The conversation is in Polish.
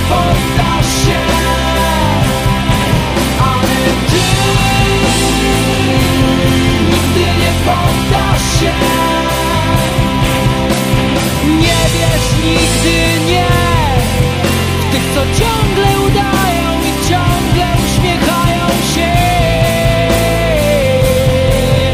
poddasz się, ale ty nigdy nie poddasz się. Nie wiesz nigdy nie w tych, co cię